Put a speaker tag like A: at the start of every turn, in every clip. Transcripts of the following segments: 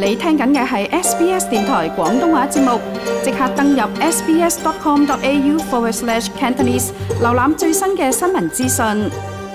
A: 你聽緊嘅係 SBS 電台廣東話節目，即刻登入 sbs.com.au/Cantonese 瀏覽最新嘅新聞資訊。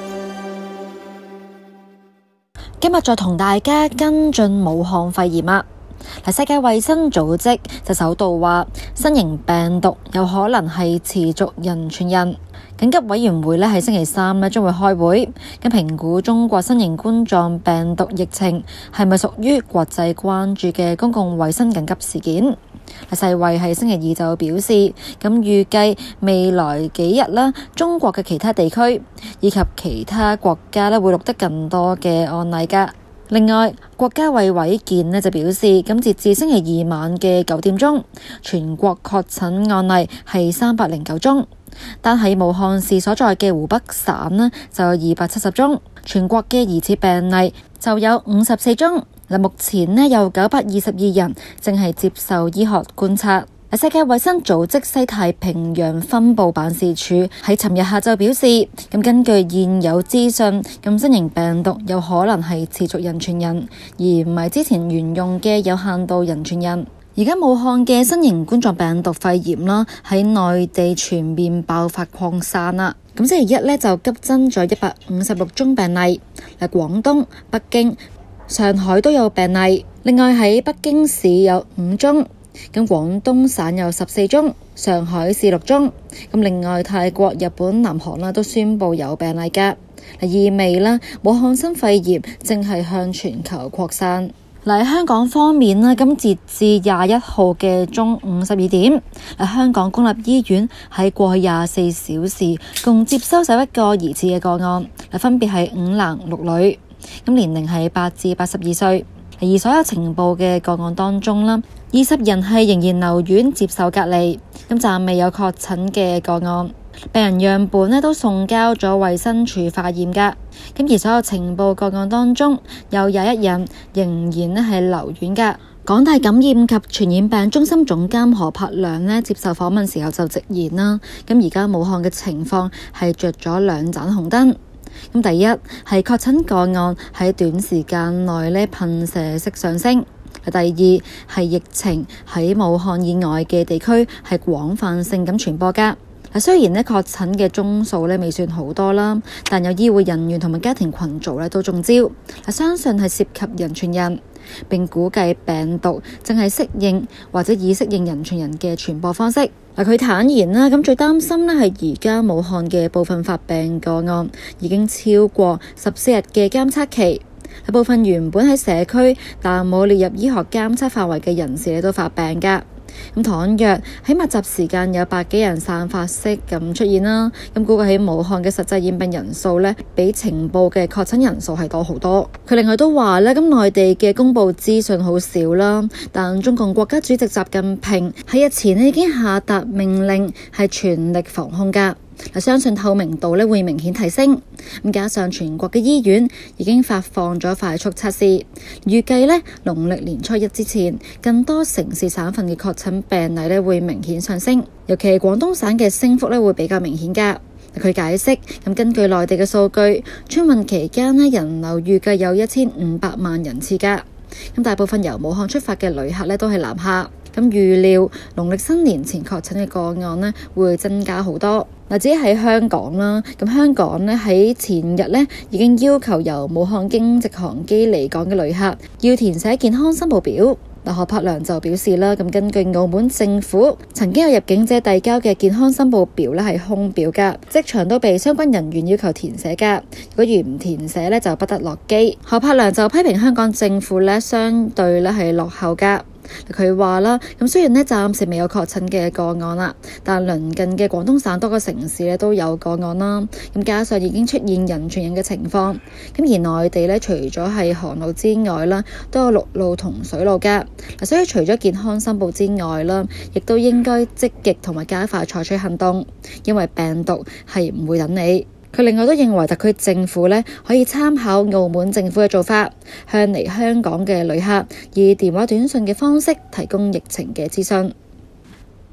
B: 今日再同大家跟進武漢肺炎啊！世界衛生組織就首度話，新型病毒有可能係持續人傳人。緊急委員會喺星期三將會開會，咁評估中國新型冠狀病毒疫情係咪屬於國際關注嘅公共衛生緊急事件。世衛喺星期二就表示，咁預計未來幾日中國嘅其他地區以及其他國家會錄得更多嘅案例㗎。另外，國家衛委健就表示，咁截至星期二晚嘅9點鐘，全國確診案例係309宗，但喺武漢市所在嘅湖北省就有270宗，全國嘅疑似病例就有54宗。目前有922人正係接受醫學觀察。世界衛生組織西太平洋分部辦事處喺尋日下晝表示，咁根據現有資訊，咁新型病毒有可能係持續人傳人，而唔係之前沿用嘅有限度人傳人。而家武漢嘅新型冠狀病毒肺炎喺內地全面爆發擴散啦。咁星期一就急增咗156宗病例，廣東、北京、上海都有病例。另外喺北京市有5宗。咁廣東省有14宗，上海市6宗。咁另外泰國、日本、南韓都宣布有病例㗎，意味武漢新肺炎正係向全球擴散。喺香港方面咁截至21號嘅中午12點，香港公立醫院喺過去24小時共接收11個疑似嘅個案，分別係5男6女，咁年齡係8至82歲。而所有呈報嘅個案當中20人係仍然留院接受隔離，咁暫未有確診嘅個案。病人樣本都送交咗衛生署化驗㗎。咁而所有呈報個案當中有21人仍然係留院㗎。港大感染及傳染病中心總監何柏良接受訪問時候就直言啦，咁而家武漢嘅情況係着咗2盞紅燈。咁第一係確診個案喺短時間內噴射式上升，第二係疫情喺武漢以外嘅地區係廣泛性咁傳播㗎。雖然確診嘅宗數未算好多啦，但有醫護人員同埋家庭群組都中招，相信係涉及人傳人，並估計病毒正係適應或者已適應人傳人嘅傳播方式。佢坦言咁最擔心係而家武漢嘅部分發病個案已經超過14日嘅監測期，部分原本喺社區但冇列入醫學監測範圍嘅人士都發病㗎。咁倘若喺密集時間有百幾人散發式咁出現啦，咁估計喺武漢嘅實際染病人數比呈報嘅確診人數係多好多。佢另外都話咁內地嘅公佈資訊好少啦，但中共國家主席習近平喺日前已經下達命令係全力防控㗎。相信透明度會明顯提升，咁加上全國嘅醫院已經發放咗快速測試，預計農曆年初一之前，更多城市省份嘅確診病例會明顯上升，尤其係廣東省嘅升幅會比較明顯㗎。佢解釋，根據內地嘅數據，春運期間人流預計有1500萬人次㗎，大部分由武漢出發嘅旅客都係南下，預料農曆新年前確診嘅個案會增加好多。至於喺香港啦，香港喺前日已經要求由武漢經直航機離港嘅旅客要填寫健康申報表。何柏良就表示啦，根據澳門政府曾經有入境者遞交嘅健康申報表係空表㗎，即場都被相關人員要求填寫㗎。如果唔填寫就不得落機。何柏良就批評香港政府相對係落後㗎。佢話啦，雖然暫時未有確診嘅個案啦，但鄰近嘅廣東省多個城市都有個案啦。加上已經出現人傳人嘅情況，而內地除咗係航路之外啦，都有陸路同水路㗎。所以除咗健康申報之外啦，亦都應該積極同埋加快採取行動，因為病毒係唔會等你。佢另外都認為特區政府可以參考澳門政府嘅做法，向嚟香港嘅旅客以電話短訊嘅方式提供疫情嘅資訊。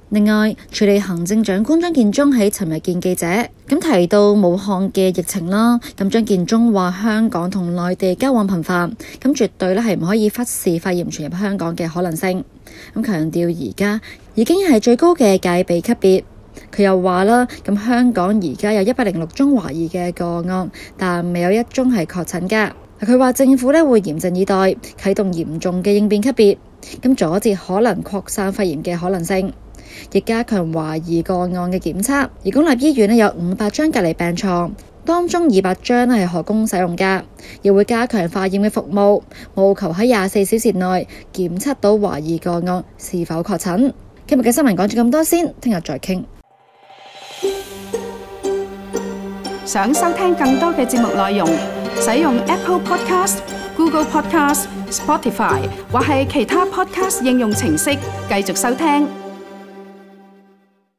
B: 另外，署理行政長官張建宗喺尋日見記者，咁提到武漢嘅疫情啦。咁張建宗話香港同內地交往頻繁，咁絕對咧係唔可以忽視肺炎傳入香港嘅可能性。咁強調而家已經係最高嘅戒備級別。佢又話啦，咁香港而家有106宗懷疑嘅個案，但未有一宗係確診㗎。佢話政府咧會嚴陣以待，啟動嚴重嘅應變級別，咁阻截可能擴散肺炎嘅可能性。亦加強懷疑個案嘅檢測，而公立醫院咧有500張隔離病床，當中200張係可供使用㗎，亦會加強化驗嘅服務，務求喺24小時內檢測到懷疑個案是否確診。今日嘅新聞講住咁多先，聽日再傾。
A: 想收聽更多嘅節目內容，使用 Apple Podcast、Google Podcast、Spotify 或係其他 Podcast 應用程式繼續收聽。